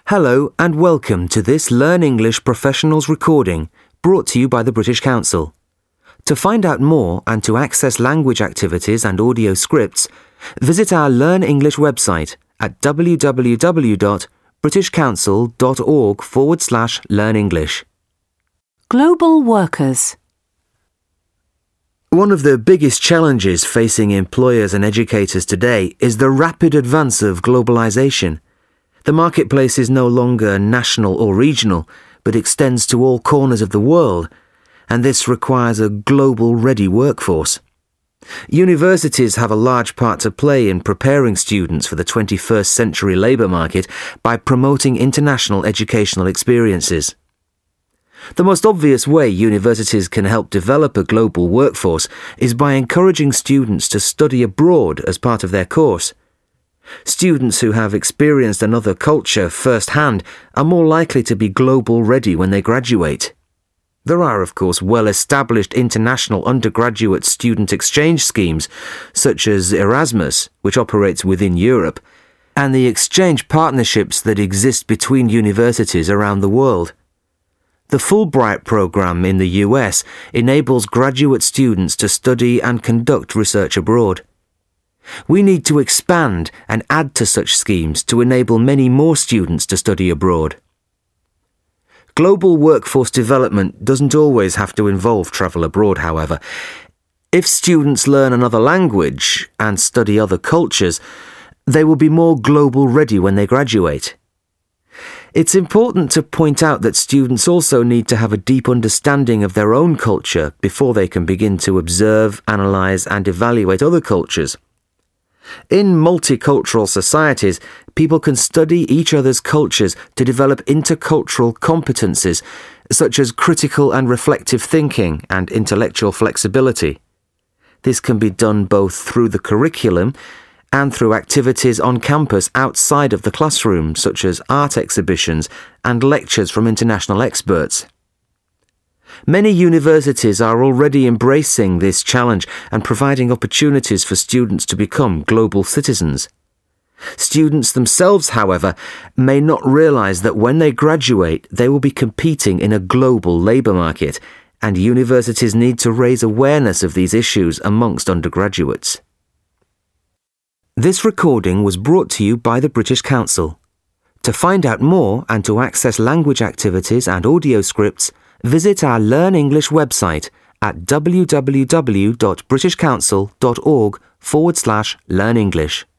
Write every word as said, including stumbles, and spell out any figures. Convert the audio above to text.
Hello and welcome to this Learn English Professionals recording brought to you by the British Council. To find out more and to access language activities and audio scripts, visit our Learn English website at www.britishcouncil.org forward slash learn English. Global workers. One of the biggest challenges facing employers and educators today is the rapid advance of globalization. The marketplace is no longer national or regional, but extends to all corners of the world, and this requires a global-ready workforce. Universities have a large part to play in preparing students for the twenty-first century labour market by promoting international educational experiences. The most obvious way universities can help develop a global workforce is by encouraging students to study abroad as part of their course. Students who have experienced another culture firsthand are more likely to be global ready when they graduate. There are, of course, well-established international undergraduate student exchange schemes, such as Erasmus, which operates within Europe, and the exchange partnerships that exist between universities around the world. The Fulbright program in the U S enables graduate students to study and conduct research abroad. We need to expand and add to such schemes to enable many more students to study abroad. Global workforce development doesn't always have to involve travel abroad, however. If students learn another language and study other cultures, they will be more global ready when they graduate. It's important to point out that students also need to have a deep understanding of their own culture before they can begin to observe, analyse and evaluate other cultures. In multicultural societies, people can study each other's cultures to develop intercultural competencies, such as critical and reflective thinking and intellectual flexibility. This can be done both through the curriculum and through activities on campus outside of the classroom, such as art exhibitions and lectures from international experts. Many universities are already embracing this challenge and providing opportunities for students to become global citizens. Students themselves, however, may not realize that when they graduate, they will be competing in a global labour market, and universities need to raise awareness of these issues amongst undergraduates. This recording was brought to you by the British Council. To find out more and to access language activities and audio scripts, visit our Learn English website at www.britishcouncil.org forward slash learn English.